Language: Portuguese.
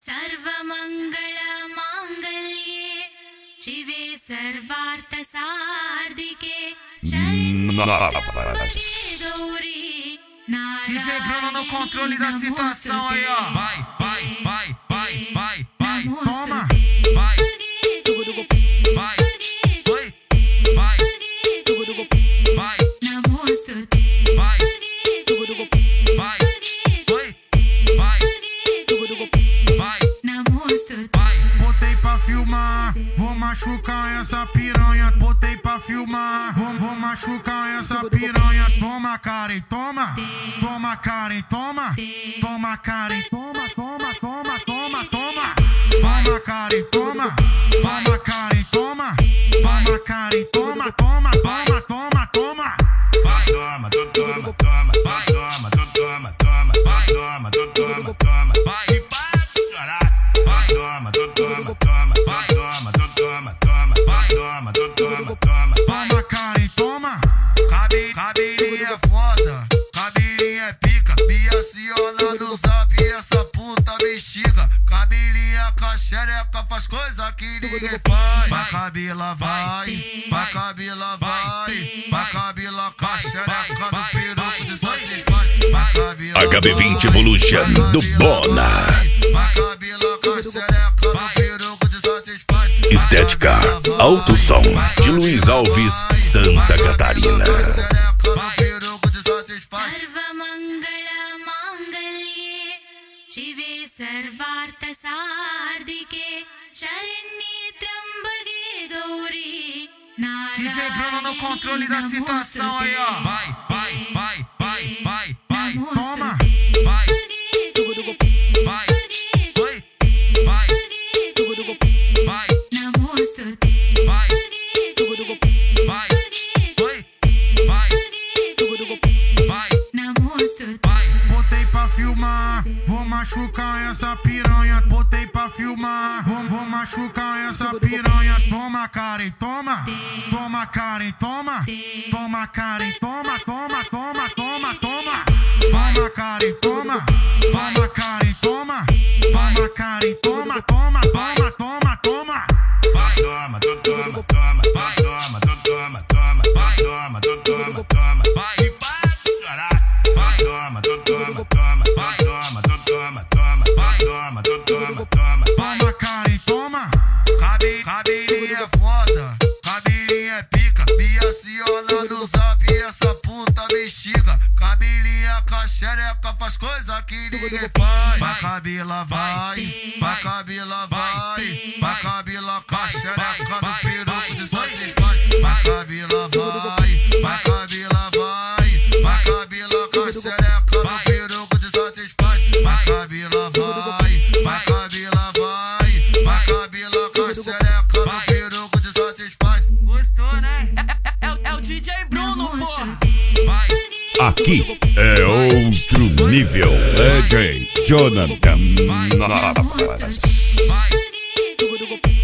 सर्वमंगल मांगल्ये शिवे सर्वार्थ साधिके DJ Bruno no controle da situação aí, ó. Vai, vai, vai, vai, vai, vai. Toma. Vai. Vai. Oi. Vai. Vai. Vai. Vai. Oi. Vai. Vai. Vai. Botei pra filmar, vou machucar essa piranha. Botei pra filmar, vou machucar essa piranha. Toma, Karen, toma. Toma, Karen, toma. Toma, Karen, toma, toma, toma, toma, toma. Toma, Karen, toma. Toma, Karen, toma. Toma, Karen, toma, toma, toma, toma, toma. Vai. Toma, toma, toma. Vai. Toma, toma, toma. Vai. Toma, toma, toma. Vai. E para de chorar. Vai. Toma, toma, toma. Vai. Toma, toma, toma. Vai. Toma, toma, toma. Toma, Karen, toma. Cabelinho é foda, cabelinho é pica. Bia Ciola no zap e essa puta bexiga. Cabelinho é caxereca, faz coisa que ninguém faz. Vai cabela, vai, vai cabela, vai. Vai cabela, caxereca no peruco de satisfaz. Vai cabela, HB20 Evolution do Bona. vai cabela, caxereca no peruco de satisfaz. Estética Alto Som de Luiz Alves, Santa Catarina. सर्वमंगल मांगल्ये शिवे सर्वार्थ साधिके शरण्ये त्र्यंबके Gauri DJ Bruno no controle da situação aí, ó. Vai, vai, vai, vai, vai, vai. Toma. Vai. Vai. Oi. Vai. Vai. Vai. Vai. Oi. Vai. Vai. Vai. Botei pra filmar, vou machucar essa piranha. Botei pra filmar, vou machucar essa piranha. Toma, Karen, toma. Toma, Karen, toma. Toma, Karen, toma, toma, toma, toma, toma. Toma, Karen, toma. Toma, Karen, toma. Toma, Karen, toma, toma, toma, toma, toma. Vai. Toma, toma, toma. Vai. Toma, toma, toma. Vai. Toma, toma, toma. Vai. E para de chorar. Vai. Toma, toma, toma. Vai. Toma, toma, toma. Vai. Toma, toma, toma. Toma, Karen, toma. Cabelinho é foda, cabelinho é pica. Bia Ciola no zap e essa puta bexiga. Cabelinho é caxereca, faz coisa que ninguém faz. Vai cabela, vai, vai cabela, vai. Vai cabela, caxereca no peruco de satisfaz. Vai cabela, vai, vai cabela, vai. Vai cabela, caxereca no peruco de satisfaz. Vai cabela, vai, vai cabela, vai. Vai cabela, caxereca no peruco de satisfaz. Gostou, né? É o DJ Bruno, porra. Vai. Aqui é outro nível. DJ Jonathan Navas. Vai.